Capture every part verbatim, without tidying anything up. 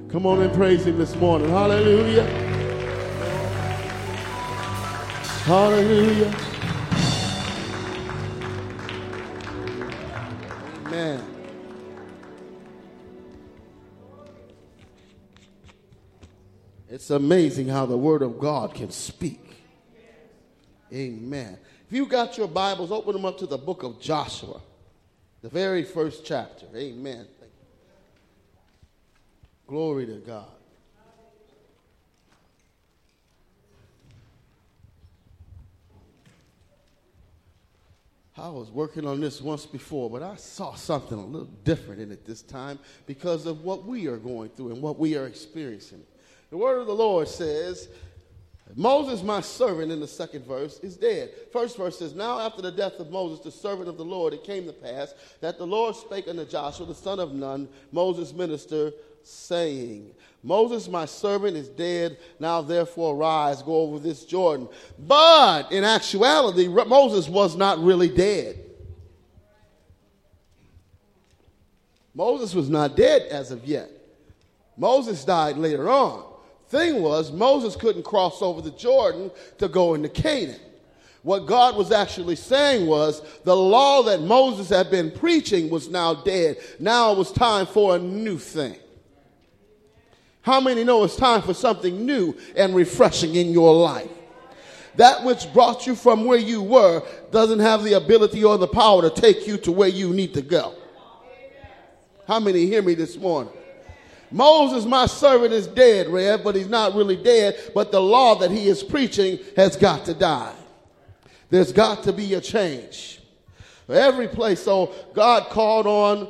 Come on and praise him this morning. Hallelujah. Hallelujah. Amen. It's amazing how the word of God can speak. Amen. If you got your Bibles, open them up to the book of Joshua, the very first chapter. Amen. Thank you. Glory to God. I was working on this once before, but I saw something a little different in it this time because of what we are going through and what we are experiencing. The word of the Lord says, Moses, my servant, in the second verse, is dead. First verse says, now after the death of Moses, the servant of the Lord, it came to pass that the Lord spake unto Joshua, the son of Nun, Moses' minister, saying, Moses, my servant, is dead. Now therefore arise, go over this Jordan. But in actuality, Moses was not really dead. Moses was not dead as of yet. Moses died later on. Thing was, Moses couldn't cross over the Jordan to go into Canaan. What God was actually saying was the law that Moses had been preaching was now dead. Now it was time for a new thing. How many know it's time for something new and refreshing in your life? That which brought you from where you were doesn't have the ability or the power to take you to where you need to go. How many hear me this morning? Moses, my servant, is dead, Rev, but he's not really dead. But the law that he is preaching has got to die. There's got to be a change. Every place, so God called on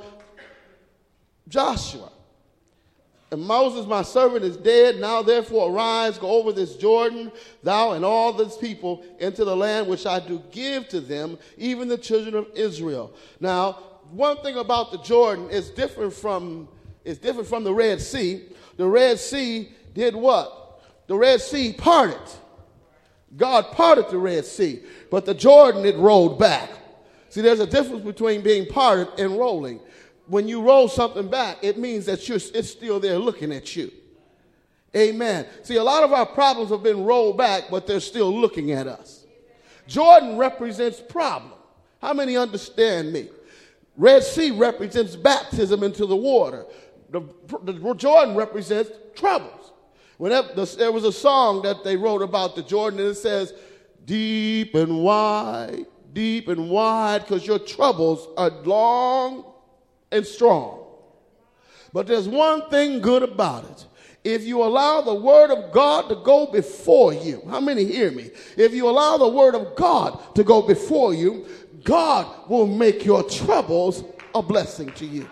Joshua. And Moses, my servant, is dead. Now therefore arise, go over this Jordan, thou and all this people, into the land which I do give to them, even the children of Israel. Now, one thing about the Jordan is different from It's different from the Red Sea. The Red Sea did what? The Red Sea parted. God parted the Red Sea. But the Jordan, it rolled back. See, there's a difference between being parted and rolling. When you roll something back, it means that you're, it's still there looking at you. Amen. See, a lot of our problems have been rolled back, but they're still looking at us. Jordan represents problem. How many understand me? Red Sea represents baptism into the water. The, the Jordan represents troubles. Whenever the, there was a song that they wrote about the Jordan, and it says, deep and wide, deep and wide, because your troubles are long and strong. But there's one thing good about it. If you allow the word of God to go before you, how many hear me? If you allow the word of God to go before you, God will make your troubles a blessing to you.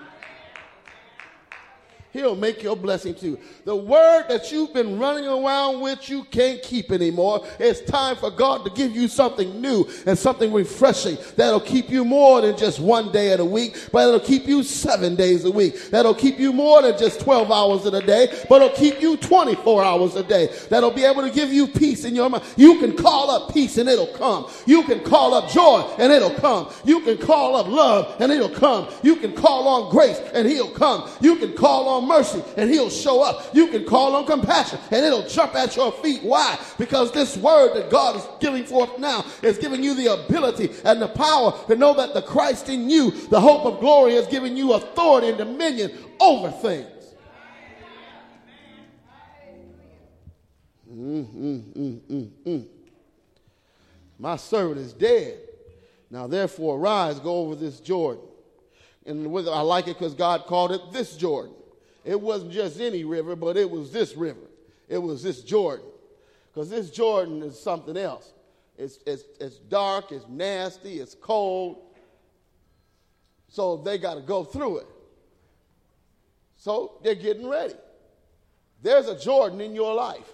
He'll make your blessing to you. The word that you've been running around with, you can't keep anymore. It's time for God to give you something new and something refreshing that'll keep you more than just one day of the week, but it'll keep you seven days a week. That'll keep you more than just twelve hours in a day, but it'll keep you twenty-four hours a day. That'll be able to give you peace in your mind. You can call up peace and it'll come. You can call up joy and it'll come. You can call up love and it'll come. You can call on grace and he'll come. You can call on mercy and he'll show up. You can call on compassion and it'll jump at your feet. Why? Because this word that God is giving forth now is giving you the ability and the power to know that the Christ in you, the hope of glory, has given you authority and dominion over things. Mm, mm, mm, mm, mm. My servant is dead. Now therefore arise, go over this Jordan. And I like it because God called it this Jordan. It wasn't just any river, but it was this river. It was this Jordan. Because this Jordan is something else. It's, it's, it's dark, it's nasty, it's cold. So they got to go through it. So they're getting ready. There's a Jordan in your life.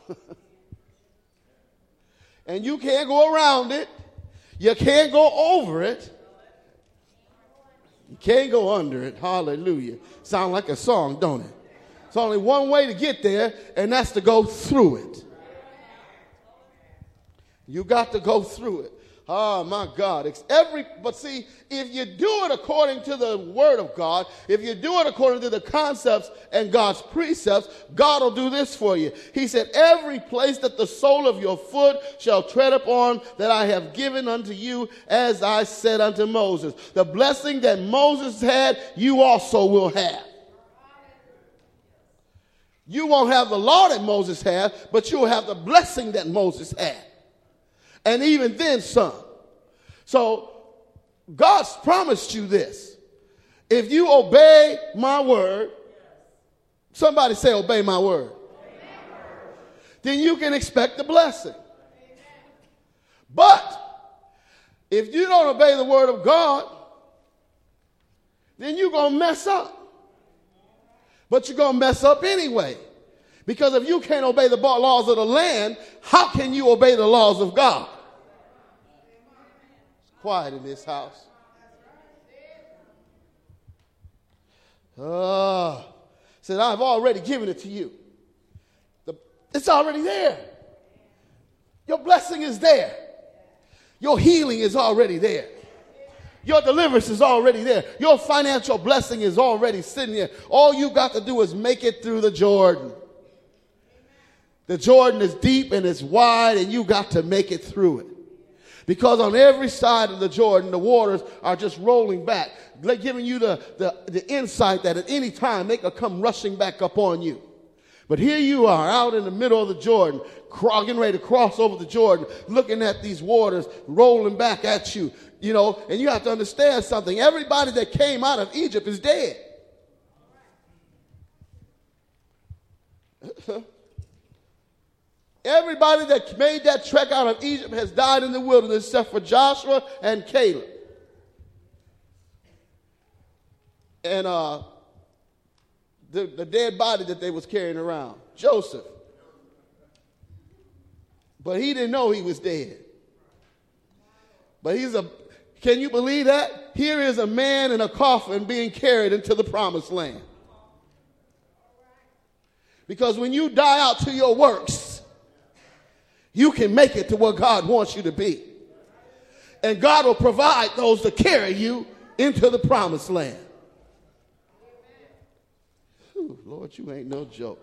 And you can't go around it. You can't go over it. You can't go under it. Hallelujah. Sound like a song, don't it? It's only one way to get there, and that's to go through it. You got to go through it. Oh, my God. It's every, but see, if you do it according to the word of God, if you do it according to the concepts and God's precepts, God will do this for you. He said, every place that the sole of your foot shall tread upon, that I have given unto you, as I said unto Moses. The blessing that Moses had, you also will have. You won't have the law that Moses had, but you'll have the blessing that Moses had. And even then some. So God's promised you this. If you obey my word, somebody say obey my word, then you can expect the blessing. But if you don't obey the word of God, then you're going to mess up. But you're going to mess up anyway. Because if you can't obey the laws of the land, how can you obey the laws of God? It's quiet in this house. Uh, said, I've already given it to you. The, it's already there. Your blessing is there. Your healing is already there. Your deliverance is already there. Your financial blessing is already sitting there. All you got to do is make it through the Jordan. The Jordan is deep and it's wide, and you got to make it through it. Because on every side of the Jordan, the waters are just rolling back, giving you the, the, the insight that at any time they could come rushing back up on you. But here you are out in the middle of the Jordan, getting ready to cross over the Jordan, looking at these waters rolling back at you. You know, and you have to understand something. Everybody that came out of Egypt is dead. Everybody that made that trek out of Egypt has died in the wilderness except for Joshua and Caleb. And uh, the, the dead body that they was carrying around, Joseph. But he didn't know he was dead. But he's a, can you believe that? Here is a man in a coffin being carried into the promised land. Because when you die out to your works, you can make it to where God wants you to be. And God will provide those to carry you into the promised land. Whew, Lord, you ain't no joke.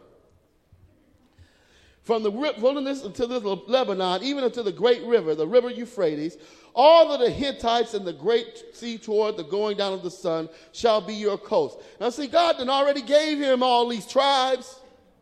From the wilderness unto the Lebanon, even unto the great river, the river Euphrates, all of the Hittites and the great sea toward the going down of the sun shall be your coast. Now see, God done already gave him all these tribes.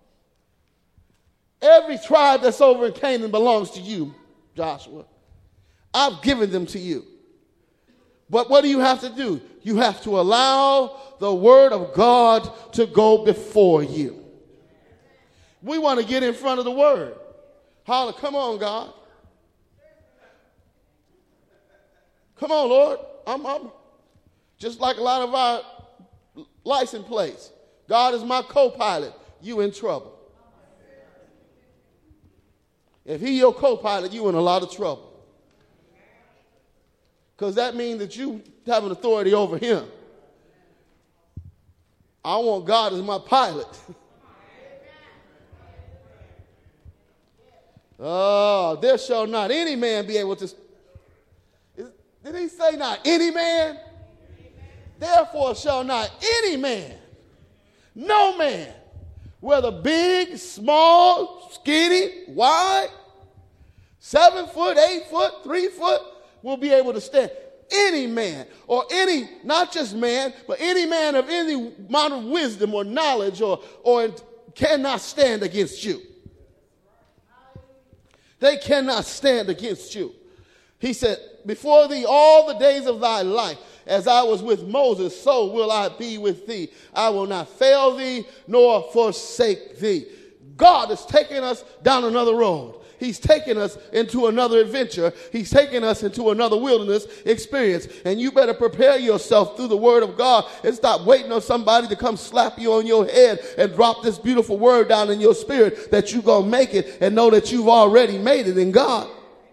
Every tribe that's over in Canaan belongs to you, Joshua. I've given them to you. But what do you have to do? You have to allow the word of God to go before you. We want to get in front of the word. Holler, come on, God. Come on, Lord. I'm, I'm just like a lot of our license plates. God is my co-pilot. You in trouble. If he your co-pilot, you in a lot of trouble. Because that means that you have an authority over him. I want God as my pilot. Oh, there shall not any man be able to. Is, did he say not any man? Therefore shall not any man, no man, whether big, small, skinny, wide, seven foot, eight foot, three foot, will be able to stand. Any man, or any, not just man, but any man of any amount of wisdom or knowledge or, or cannot stand against you. They cannot stand against you. He said, before thee all the days of thy life, as I was with Moses, so will I be with thee. I will not fail thee nor forsake thee. God is taking us down another road. He's taking us into another adventure. He's taking us into another wilderness experience. And you better prepare yourself through the word of God and stop waiting on somebody to come slap you on your head and drop this beautiful word down in your spirit that you're going to make it, and know that you've already made it in God.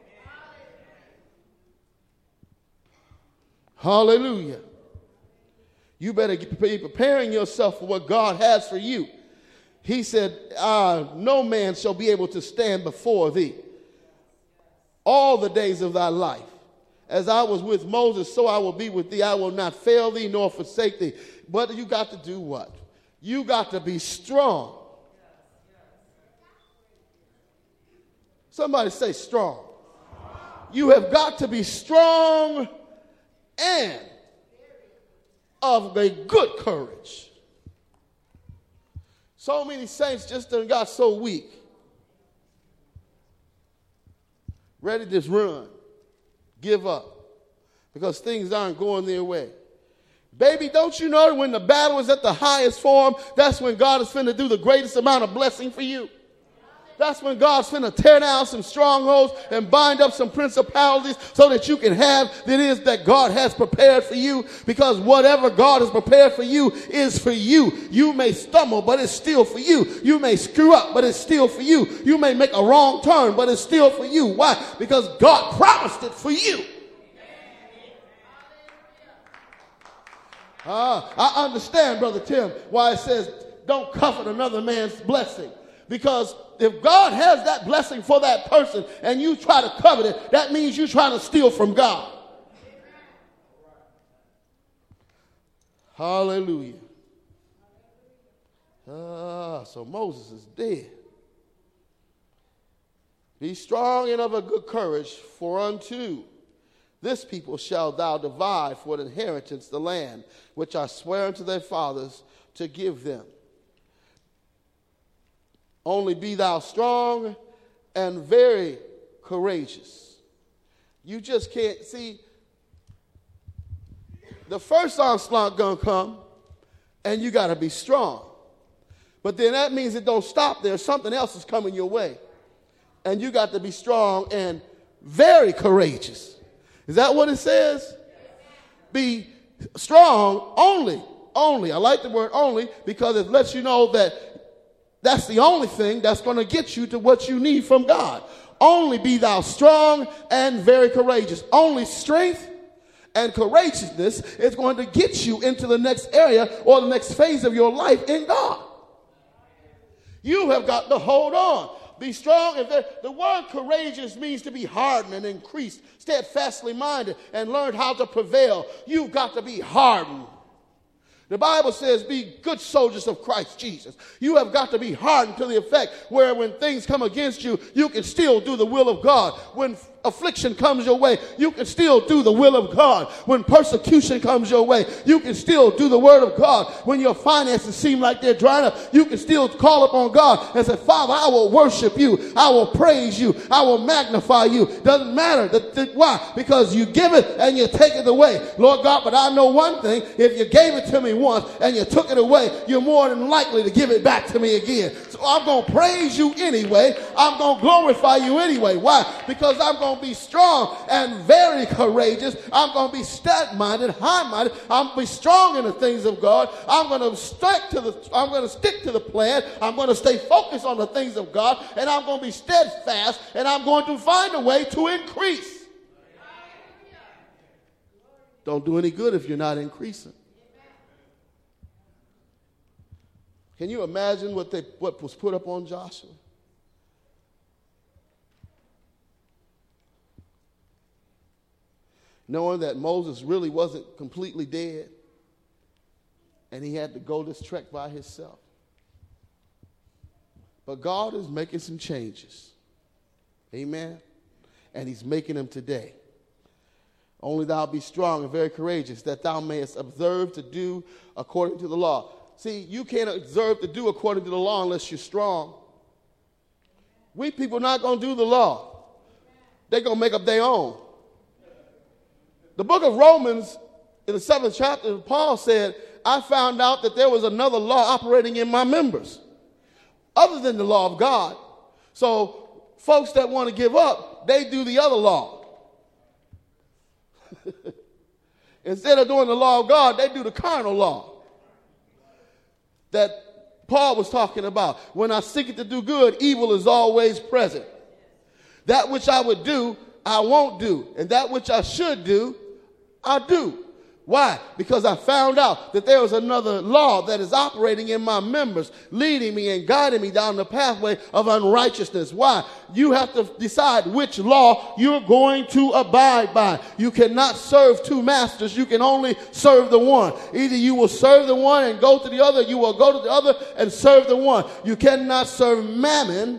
Hallelujah. You better be preparing yourself for what God has for you. He said, uh, no man shall be able to stand before thee all the days of thy life. As I was with Moses, so I will be with thee. I will not fail thee nor forsake thee. But you got to do what? You got to be strong. Somebody say strong. You have got to be strong and of a good courage. So many saints just done got so weak, ready to just run, give up, because things aren't going their way. Baby, don't you know that when the battle is at the highest form, that's when God is finna do the greatest amount of blessing for you? That's when God's finna tear down some strongholds and bind up some principalities so that you can have that is that God has prepared for you. Because whatever God has prepared for you is for you. You may stumble, but it's still for you. You may screw up, but it's still for you. You may make a wrong turn, but it's still for you. Why? Because God promised it for you. Ah, I understand, Brother Tim, why it says don't covet another man's blessing. Because if God has that blessing for that person and you try to covet it, that means you're trying to steal from God. Hallelujah. Ah, so Moses is dead. Be strong and of a good courage, for unto this people shalt thou divide for an inheritance the land which I swear unto their fathers to give them. Only be thou strong and very courageous. You just can't see. The first onslaught gonna come, and you got to be strong. But then that means it don't stop there. Something else is coming your way, and you got to be strong and very courageous. Is that what it says? Be strong only, only. I like the word only because it lets you know that that's the only thing that's going to get you to what you need from God. Only be thou strong and very courageous. Only strength and courageousness is going to get you into the next area or the next phase of your life in God. You have got to hold on. Be strong. If the word courageous means to be hardened and increased, steadfastly minded, and learn how to prevail. You've got to be hardened. The Bible says, be good soldiers of Christ Jesus. You have got to be hardened to the effect where when things come against you, you can still do the will of God. When affliction comes your way, you can still do the will of God. When persecution comes your way, you can still do the word of God. When your finances seem like they're drying up, you can still call upon God and say, Father, I will worship you. I will praise you. I will magnify you. Doesn't matter. The, the, why? Because you give it and you take it away. Lord God, but I know one thing. If you gave it to me once and you took it away, you're more than likely to give it back to me again. So I'm going to praise you anyway. I'm going to glorify you anyway. Why? Because I'm going to be strong and very courageous. I'm going to be steady-minded, high-minded. I'm going to be strong in the things of God. I'm going to stick to the I'm going to stick to the plan. I'm going to stay focused on the things of God, and I'm going to be steadfast, and I'm going to find a way to increase. Don't do any good if you're not increasing. Can you imagine what they what was put up on Joshua? Knowing that Moses really wasn't completely dead, and he had to go this trek by himself. But God is making some changes. Amen. And he's making them today. Only thou be strong and very courageous, that thou mayest observe to do according to the law. See, you can't observe to do according to the law unless you're strong. We people not going to do the law. They're going to make up their own. The book of Romans, in the seventh chapter, Paul said, I found out that there was another law operating in my members, other than the law of God. So folks that want to give up, they do the other law. Instead of doing the law of God, they do the carnal law that Paul was talking about. When I seek it to do good, evil is always present. That which I would do, I won't do. And that which I should do, I do. Why? Because I found out that there was another law that is operating in my members, leading me and guiding me down the pathway of unrighteousness. Why? You have to decide which law you're going to abide by. You cannot serve two masters. You can only serve the one. Either you will serve the one and go to the other, you will go to the other and serve the one. You cannot serve mammon.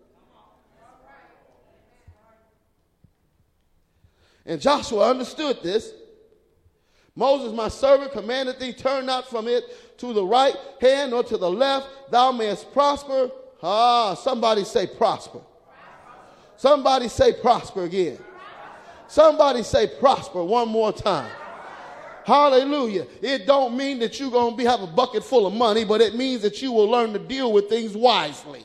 And Joshua understood this. Moses, my servant, commanded thee, turn not from it to the right hand or to the left, thou mayest prosper. Ah, somebody say prosper. Somebody say prosper again. Somebody say prosper one more time. Hallelujah. It don't mean that you're going to be have a bucket full of money, but it means that you will learn to deal with things wisely.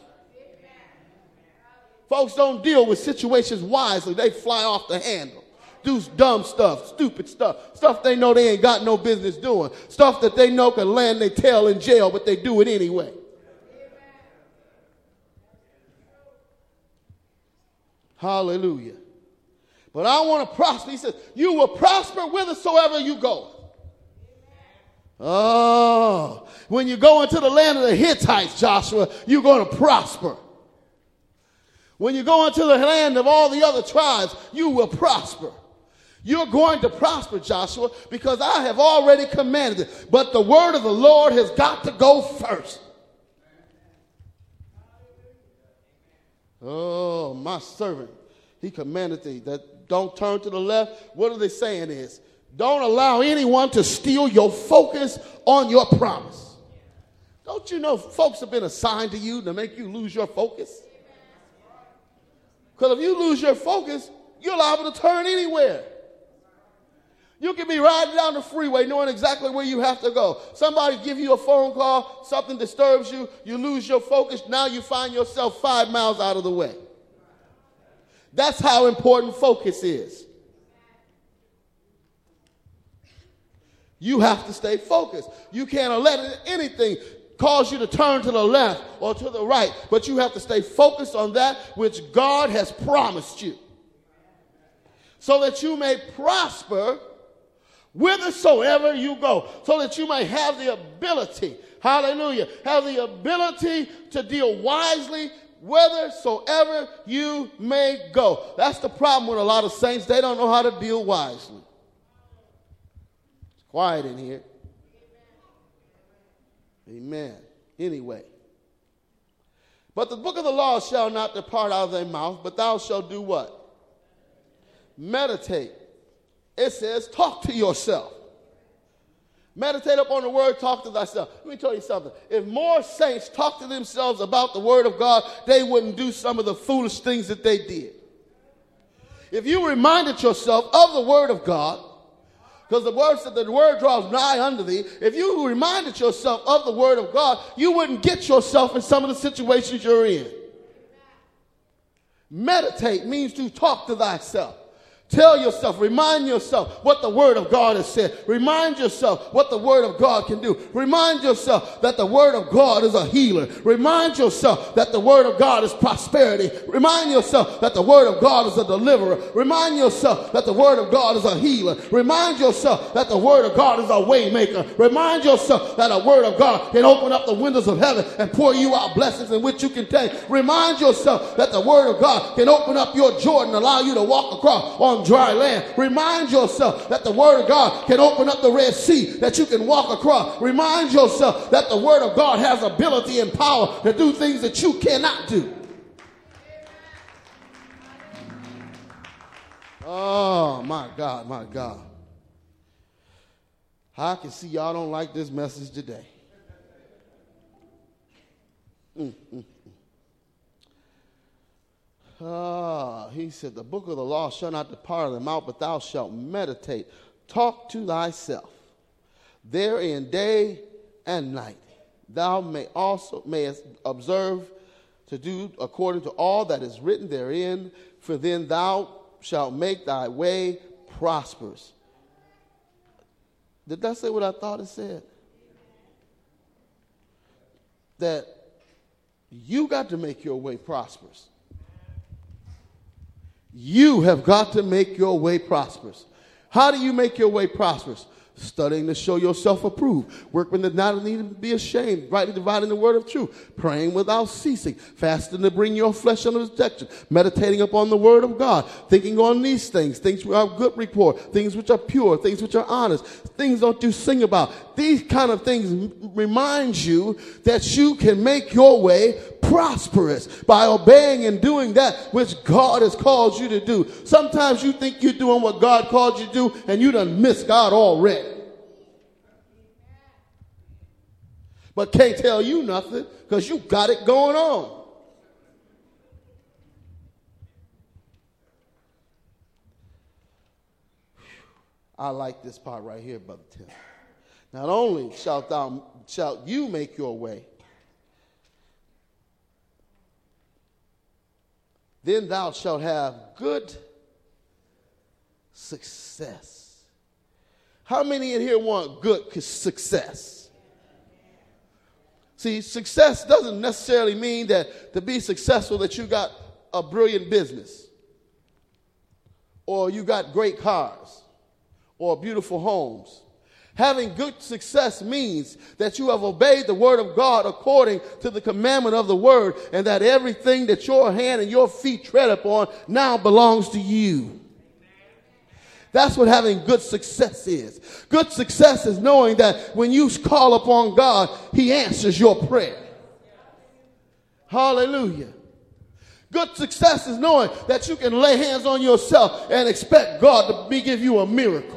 Folks don't deal with situations wisely. They fly off the handle. Do dumb stuff, stupid stuff, stuff they know they ain't got no business doing, stuff that they know can land their tail in jail, but they do it anyway. Hallelujah. But I want to prosper. He says, you will prosper whithersoever you go. Oh, when you go into the land of the Hittites, Joshua, you're going to prosper. When you go into the land of all the other tribes, you will prosper. You're going to prosper, Joshua, because I have already commanded it. But the word of the Lord has got to go first. Oh, my servant, he commanded thee that don't turn to the left. What are they saying is, don't allow anyone to steal your focus on your promise. Don't you know folks have been assigned to you to make you lose your focus? Because if you lose your focus, you're liable to turn anywhere. You can be riding down the freeway knowing exactly where you have to go. Somebody give you a phone call, something disturbs you, you lose your focus, now you find yourself five miles out of the way. That's how important focus is. You have to stay focused. You can't let anything cause you to turn to the left or to the right, but you have to stay focused on that which God has promised you, so that you may prosper whithersoever you go, so that you may have the ability, hallelujah, have the ability to deal wisely whithersoever you may go. That's the problem with a lot of saints. They don't know how to deal wisely. It's quiet in here. Amen. Anyway. But the book of the law shall not depart out of thy mouth, but thou shalt do what? Meditate. It says, talk to yourself. Meditate upon the word, talk to thyself. Let me tell you something. If more saints talk to themselves about the word of God, they wouldn't do some of the foolish things that they did. If you reminded yourself of the word of God, because the word said that the word draws nigh unto thee, if you reminded yourself of the word of God, you wouldn't get yourself in some of the situations you're in. Meditate means to talk to thyself. Tell yourself, remind yourself what the word of God has said. Remind yourself what the word of God can do. Remind yourself that the word of God is a healer. Remind yourself that the word of God is prosperity. Remind yourself that the word of God is a deliverer. Remind yourself that the word of God is a healer. Remind yourself that the word of God is a way maker. Remind yourself that a word of God can open up the windows of heaven and pour you out blessings in which you can take. Remind yourself that the word of God can open up your Jordan and allow you to walk across on dry land. Remind yourself that the word of God can open up the Red Sea that you can walk across. Remind yourself that the word of God has ability and power to do things that you cannot do. Oh my God, my God. I can see y'all don't like this message today. Mm, mm. Ah, he said, the book of the law shall not depart of the mouth, but thou shalt meditate. Talk to thyself therein day and night. Thou may also mayest observe to do according to all that is written therein, for then thou shalt make thy way prosperous. Did that say what I thought it said? That you got to make your way prosperous. You have got to make your way prosperous. How do you make your way prosperous? studying to show yourself approved, workmen that not need to be ashamed, rightly dividing the word of truth, praying without ceasing, fasting to bring your flesh under subjection, meditating upon the word of God, thinking on these things, things which are good report, things which are pure, things which are honest, things don't you sing about. These kind of things remind you that you can make your way prosperous by obeying and doing that which God has called you to do. Sometimes you think you're doing what God called you to do and you done missed God already. But can't tell you nothing because you got it going on. I like this part right here, Brother Tim. Not only shalt thou shalt you make your way, then thou shalt have good success. How many in here want good success? See, success doesn't necessarily mean that to be successful that you got a brilliant business, or you got great cars, or beautiful homes. Having good success means that you have obeyed the word of God according to the commandment of the word, and that everything that your hand and your feet tread upon now belongs to you. That's what having good success is. Good success is knowing that when you call upon God, he answers your prayer. Hallelujah. Good success is knowing that you can lay hands on yourself and expect God to be, give you a miracle.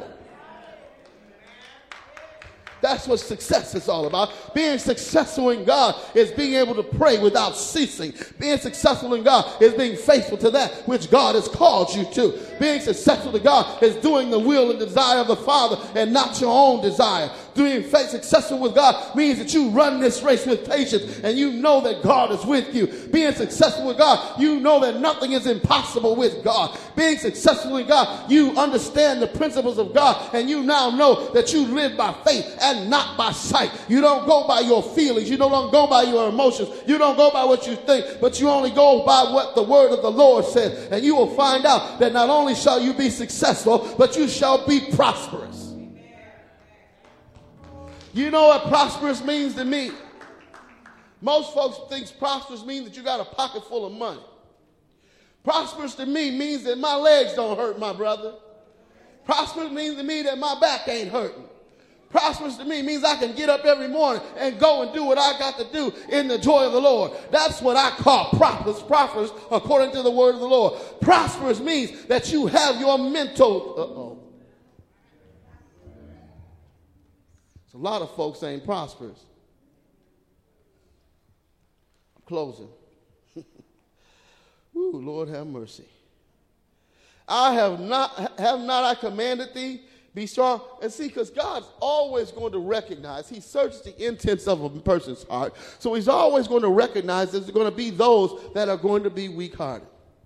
That's what success is all about. Being successful in God is being able to pray without ceasing. Being successful in God is being faithful to that which God has called you to. Being successful to God is doing the will and desire of the Father and not your own desire. Being successful with God means that you run this race with patience and you know that God is with you. Being successful with God, you know that nothing is impossible with God. Being successful in God, you understand the principles of God and you now know that you live by faith and not by sight. You don't go by your feelings. You don't go by your emotions. You don't go by what you think, but you only go by what the word of the Lord says. And you will find out that not only shall you be successful, but you shall be prosperous. You know what prosperous means to me? Most folks think prosperous means that you got a pocket full of money. Prosperous to me means that my legs don't hurt, my brother. Prosperous means to me that my back ain't hurting. Prosperous to me means I can get up every morning and go and do what I got to do in the joy of the Lord. That's what I call prosperous, prosperous according to the word of the Lord. Prosperous means that you have your mental, uh-oh. So a lot of folks ain't prosperous. I'm closing. Ooh, Lord have mercy. I have not, have not I commanded thee, be strong. And see, because God's always going to recognize, he searches the intents of a person's heart. So he's always going to recognize there's going to be those that are going to be weak-hearted.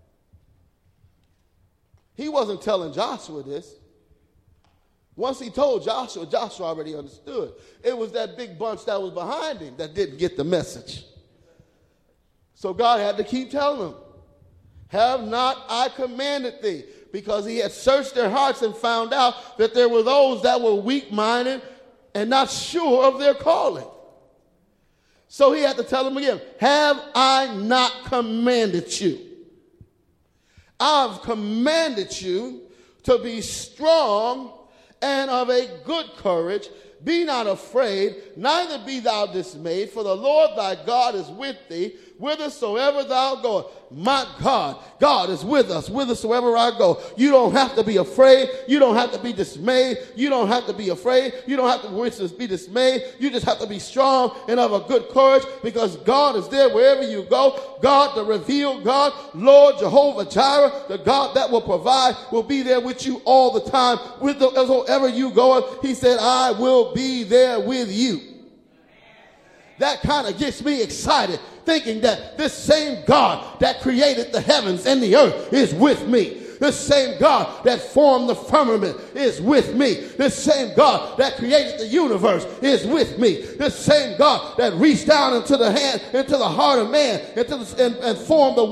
He wasn't telling Joshua this. Once he told Joshua, Joshua already understood. It was that big bunch that was behind him that didn't get the message. So God had to keep telling them, have not I commanded thee? Because he had searched their hearts and found out that there were those that were weak-minded and not sure of their calling. So he had to tell them again, have I not commanded you? I've commanded you to be strong and of a good courage. Be not afraid, neither be thou dismayed, for the Lord thy God is with thee, whithersoever thou goest. My God, God is with us, whithersoever I go. You don't have to be afraid. You don't have to be dismayed. You don't have to be afraid. You don't have to be dismayed. You just have to be strong and of a good courage, because God is there wherever you go. God, the revealed God, Lord Jehovah Jireh, the God that will provide, will be there with you all the time. Wherever you go, he said, I will be there with you. That kind of gets me excited, thinking that this same God that created the heavens and the earth is with me. This same God that formed the firmament is with me. This same God that created the universe is with me. This same God that reached down into the hand, into the heart of man, into the, and, and formed the woman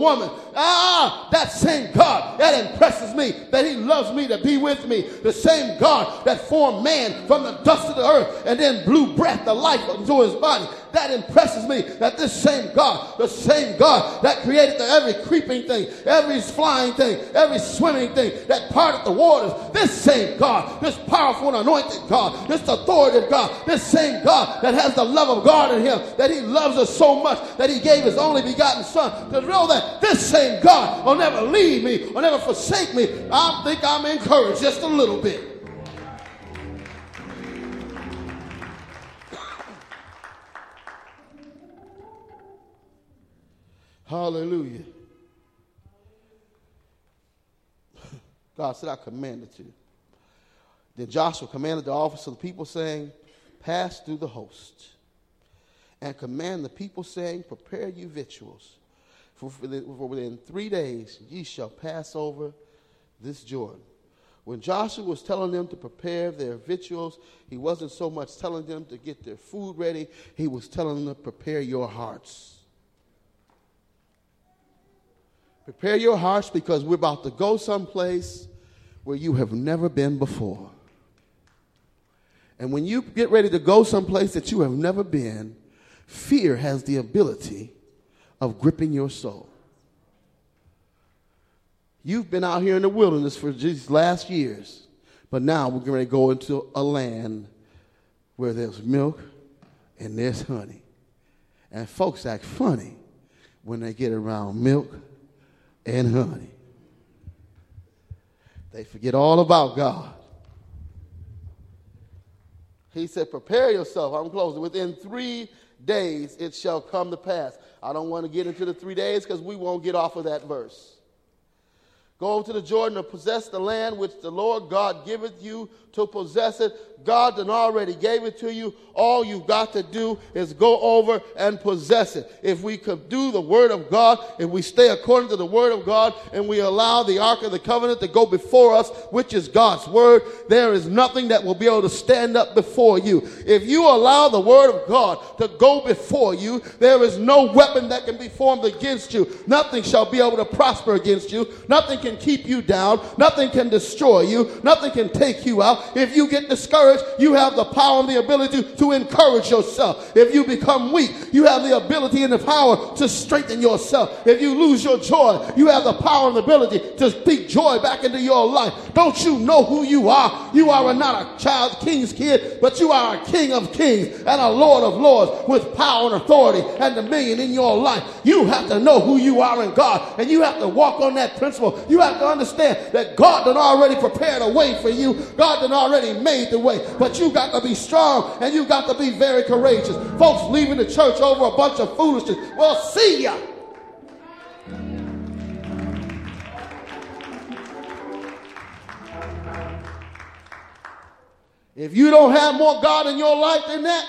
Ah, that same God that impresses me, that he loves me to be with me. The same God that formed man from the dust of the earth and then blew breath of life into his body. That impresses me, that this same God, the same God that created the, every creeping thing, every flying thing, every swimming thing, that parted the waters, this same God, this powerful and anointed God, this authoritative God, this same God that has the love of God in him, that he loves us so much that he gave his only begotten son, to know that this same God will never leave me, will never forsake me. I think I'm encouraged just a little bit. Hallelujah. God said, I commanded you. Then Joshua commanded the officers of the people, saying, pass through the host, and command the people, saying, prepare you victuals. For within three days ye shall pass over this Jordan. When Joshua was telling them to prepare their victuals, he wasn't so much telling them to get their food ready. He was telling them to prepare your hearts. Prepare your hearts, because we're about to go someplace where you have never been before. And when you get ready to go someplace that you have never been, fear has the ability of gripping your soul. You've been out here in the wilderness for these last years, but now we're going to go into a land where there's milk and there's honey. And folks act funny when they get around milk and honey. They forget all about God. He said, prepare yourself. I'm closing. Within three days it shall come to pass. I don't want to get into the three days because we won't get off of that verse. Go over to the Jordan to possess the land which the Lord God giveth you to possess it. God done already gave it to you. All you've got to do is go over and possess it. If we could do the word of God, if we stay according to the word of God, and we allow the Ark of the Covenant to go before us, which is God's word, there is nothing that will be able to stand up before you. If you allow the word of God to go before you, there is no weapon that can be formed against you. Nothing shall be able to prosper against you. Nothing can keep you down. Nothing can destroy you. Nothing can take you out. If you get discouraged, you have the power and the ability to encourage yourself. If you become weak, you have the ability and the power to strengthen yourself. If you lose your joy, you have the power and the ability to speak joy back into your life. Don't you know who you are? You are not a child king's kid, but you are a king of kings and a lord of lords with power and authority and dominion in your life. You have to know who you are in God, and you have to walk on that principle. You have to understand that God done already prepared a way for you. God done already made the way, but you got to be strong and you got to be very courageous. Folks leaving the church over a bunch of foolishness. Well, see ya. If you don't have more God in your life than that,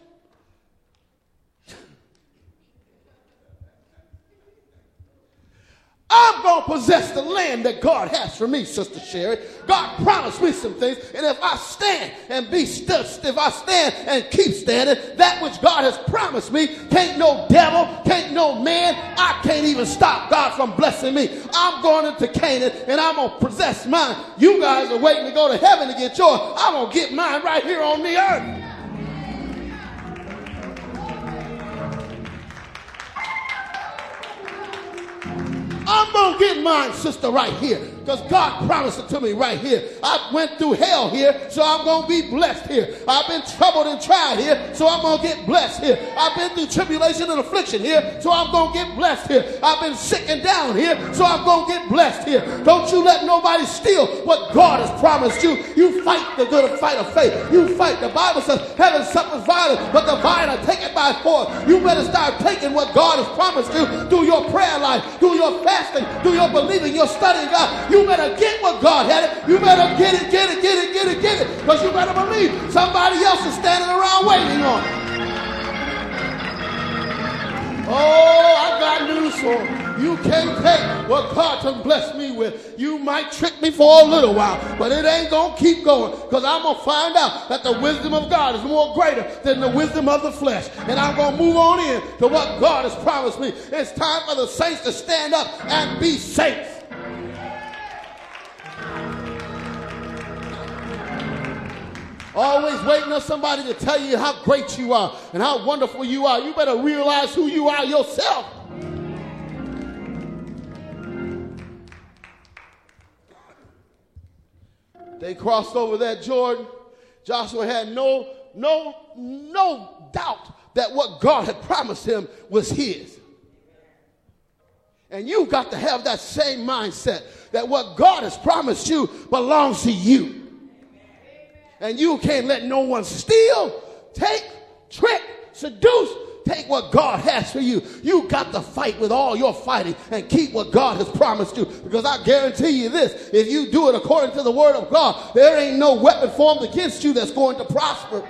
I'm going to possess the land that God has for me, Sister Sherry. God promised me some things, and if I stand and be still, if I stand and keep standing, that which God has promised me, can't no devil, can't no man, I can't even stop God from blessing me. I'm going into Canaan, and I'm going to possess mine. You guys are waiting to go to heaven to get yours. I'm going to get mine right here on the earth. I'm going to get mine, sister, right here, because God promised it to me right here. I went through hell here, so I'm going to be blessed here. I've been troubled and tried here, so I'm going to get blessed here. I've been through tribulation and affliction here, so I'm going to get blessed here. I've been sick and down here, so I'm going to get blessed here. Don't you let nobody steal what God has promised you. You fight the good fight of faith. You fight. The Bible says heaven suffers violence, but the violent take it by force. You better start taking what God has promised you through your prayer life, through your fasting, through your believing, your studying God. You better get what God had it. You better get it, get it, get it, get it, get it. Because you better believe somebody else is standing around waiting on it. Oh, I got news for. You can't take what God done blessed me with. You might trick me for a little while, but it ain't going to keep going, because I'm going to find out that the wisdom of God is more greater than the wisdom of the flesh. And I'm going to move on in to what God has promised me. It's time for the saints to stand up and be saints. Always waiting on somebody to tell you how great you are and how wonderful you are. You better realize who you are yourself. They crossed over that Jordan. Joshua had no, no, no doubt that what God had promised him was his. And you got to have that same mindset that what God has promised you belongs to you. And you can't let no one steal, take, trick, seduce, take what God has for you. You got to fight with all your fighting and keep what God has promised you. Because I guarantee you this, if you do it according to the word of God, there ain't no weapon formed against you that's going to prosper.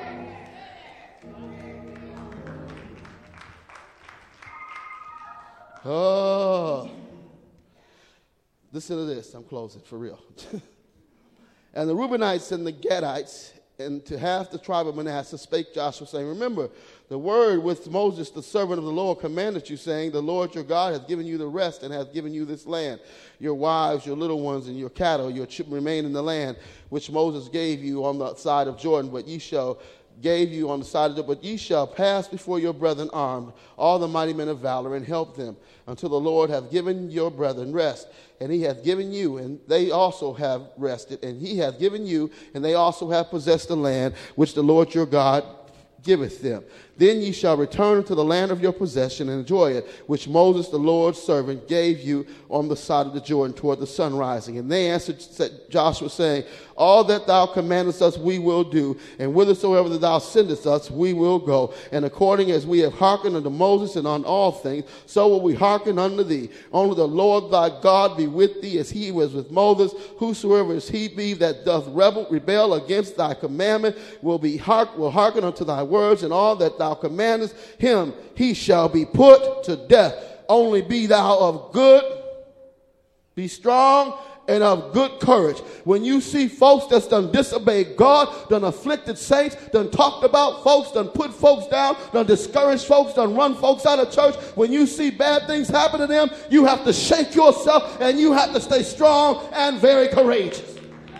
Oh, listen to this. I'm closing for real. And the Reubenites and the Gadites, and to half the tribe of Manasseh spake Joshua, saying, remember the word which Moses, the servant of the Lord, commanded you, saying, the Lord your God hath given you the rest and hath given you this land. Your wives, your little ones, and your cattle, your children remain in the land which Moses gave you on the side of Jordan, but ye shall gave you on the side of the, but ye shall pass before your brethren armed, all the mighty men of valor, and help them, until the Lord have given your brethren rest. And he hath given you, and they also have rested, and he hath given you, and they also have possessed the land which the Lord your God giveth them. Then ye shall return to the land of your possession and enjoy it, which Moses the Lord's servant gave you on the side of the Jordan toward the sun rising. And they answered Joshua, saying, all that thou commandest us we will do, and whithersoever that thou sendest us we will go. And according as we have hearkened unto Moses and on all things, so will we hearken unto thee. Only the Lord thy God be with thee as he was with Moses. Whosoever is he be that doth rebel, rebel against thy commandment will be heark, will hearken unto thy words, and all that thou commandest him, he shall be put to death. Only be thou of good, be strong, and of good courage. When you see folks that's done disobeyed God, done afflicted saints, done talked about folks, done put folks down, done discouraged folks, done run folks out of church, when you see bad things happen to them, you have to shake yourself and you have to stay strong and very courageous.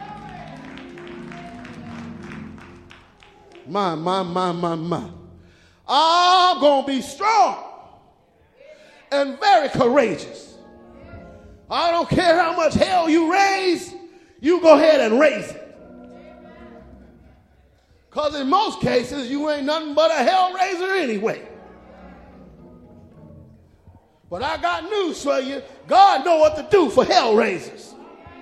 My, my, my, my, my. I'm going to be strong and very courageous. I don't care how much hell you raise, you go ahead and raise it. Because in most cases, you ain't nothing but a hell raiser anyway. But I got news for you. God know what to do for hell raisers.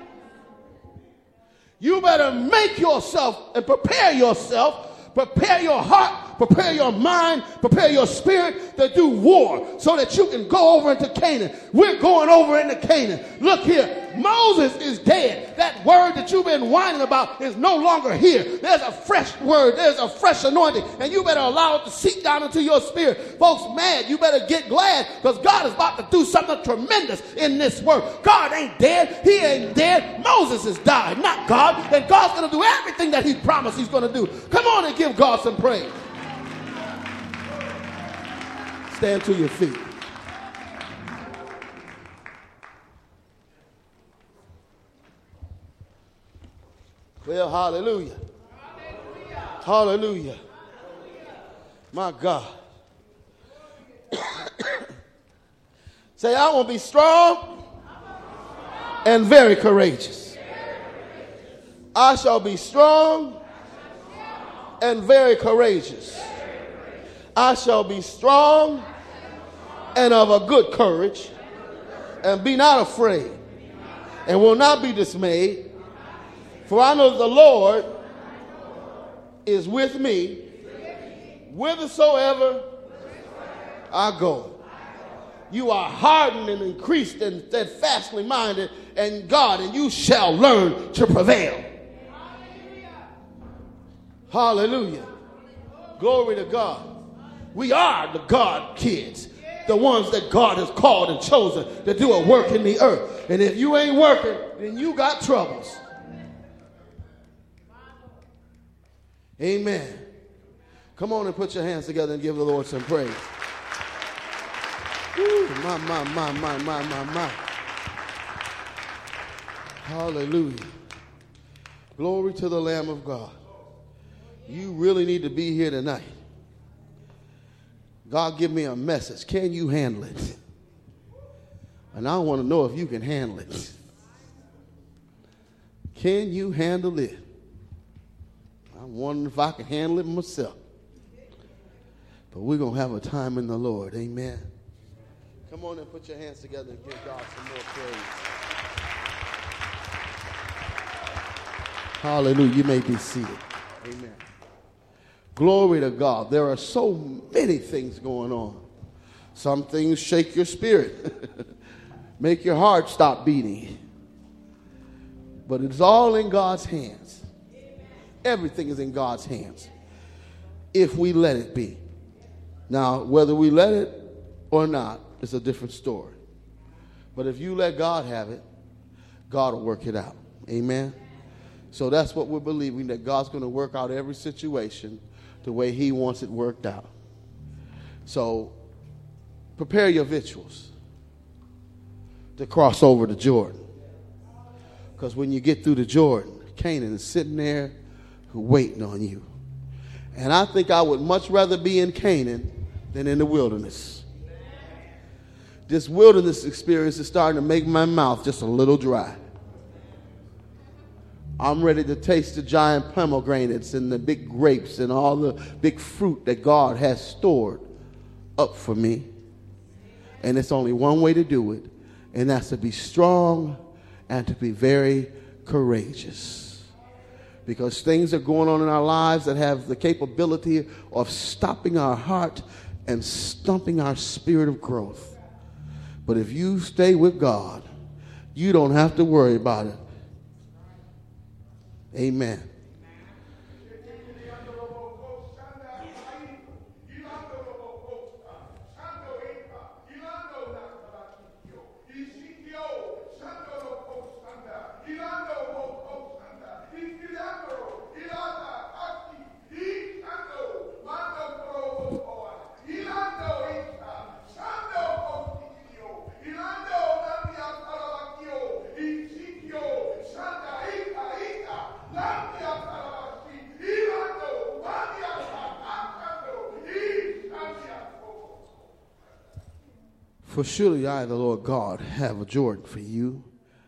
You better make yourself and prepare yourself, prepare your heart, prepare your mind, prepare your spirit to do war so that you can go over into Canaan. We're going over into Canaan. Look here, Moses is dead. That word that you've been whining about is no longer here. There's a fresh word. There's a fresh anointing, and you better allow it to seep down into your spirit. Folks, man, you better get glad, because God is about to do something tremendous in this work. God ain't dead. He ain't dead. Moses has died, not God. And God's going to do everything that he promised he's going to do. Come on and give God some praise. Stand to your feet. Well, hallelujah. Hallelujah. Hallelujah. My God. Say, I want to be strong and very courageous. I shall be strong and very courageous. I shall be strong and of a good courage, and be not afraid, and will not be dismayed, for I know that the Lord is with me whithersoever I go. You are hardened and increased and steadfastly minded in God, and you shall learn to prevail. Hallelujah. Glory to God. We are the God kids. the ones that God has called and chosen to do a work in the earth. And if you ain't working, then you got troubles. Amen. Come on and put your hands together and give the Lord some praise. Woo, my, my, my, my, my, my, my. Hallelujah. Glory to the Lamb of God. You really need to be here tonight. God give me a message. Can you handle it? And I want to know if you can handle it. Can you handle it? I'm wondering if I can handle it myself. But we're going to have a time in the Lord. Amen. Come on and put your hands together and give God some more praise. Hallelujah. You may be seated. Amen. Glory to God. There are so many things going on. Some things shake your spirit. Make your heart stop beating. But it's all in God's hands. Everything is in God's hands. If we let it be. Now, whether we let it or not, it's a different story. But if you let God have it, God will work it out. Amen. So that's what we're believing, that God's going to work out every situation the way he wants it worked out. So prepare your victuals to cross over to Jordan. Because when you get through to Jordan, Canaan is sitting there waiting on you. And I think I would much rather be in Canaan than in the wilderness. This wilderness experience is starting to make my mouth just a little dry. I'm ready to taste the giant pomegranates and the big grapes and all the big fruit that God has stored up for me. And it's only one way to do it, and that's to be strong and to be very courageous. Because things are going on in our lives that have the capability of stopping our heart and stumping our spirit of growth. But if you stay with God, you don't have to worry about it. Amen. For surely I, the Lord God, have a Jordan for you.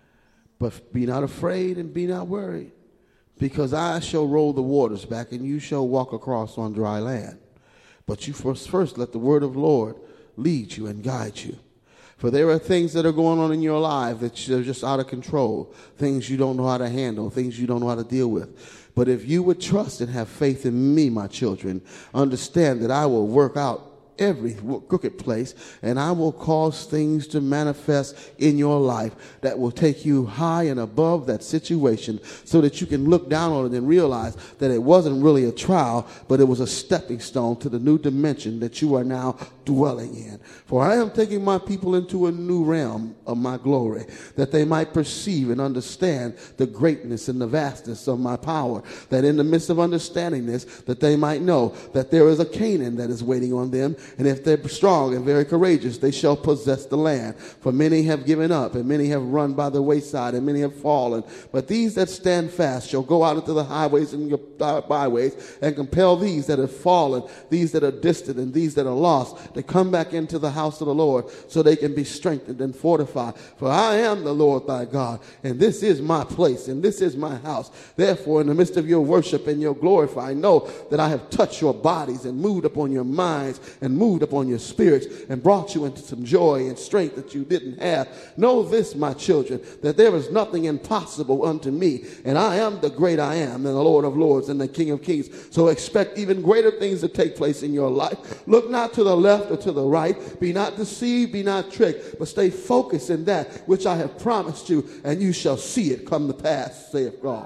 But be not afraid and be not worried, because I shall roll the waters back, and you shall walk across on dry land. But you first, first let the word of the Lord lead you and guide you. For there are things that are going on in your life that are just out of control, things you don't know how to handle, things you don't know how to deal with. But if you would trust and have faith in me, my children, understand that I will work out every crooked place, and I will cause things to manifest in your life that will take you high and above that situation, so that you can look down on it and realize that it wasn't really a trial, but it was a stepping stone to the new dimension that you are now dwelling in. For I am taking my people into a new realm of my glory, that they might perceive and understand the greatness and the vastness of my power, that in the midst of understanding this, that they might know that there is a Canaan that is waiting on them. And if they're strong and very courageous, they shall possess the land. For many have given up, and many have run by the wayside, and many have fallen. But these that stand fast shall go out into the highways and byways, and compel these that have fallen, these that are distant, and these that are lost, to come back into the house of the Lord, so they can be strengthened and fortified. For I am the Lord thy God, and this is my place, and this is my house. Therefore, in the midst of your worship and your glorify, know that I have touched your bodies and moved upon your minds and moved upon your spirits and brought you into some joy and strength that you didn't have. Know this, my children, that there is nothing impossible unto me, and I am the great I am, and the Lord of lords, and the King of kings. So expect even greater things to take place in your life. Look not to the left or to the right. Be not deceived, be not tricked, but stay focused in that which I have promised you, and you shall see it come to pass, saith God.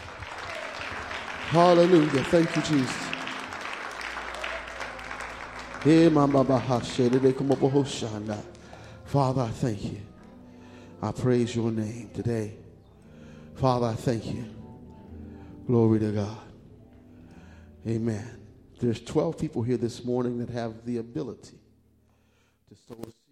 Hallelujah. Thank you, Jesus. Father, I thank you. I praise your name today. Father, I thank you. Glory to God. Amen. There's twelve people here this morning that have the ability to sow a seed.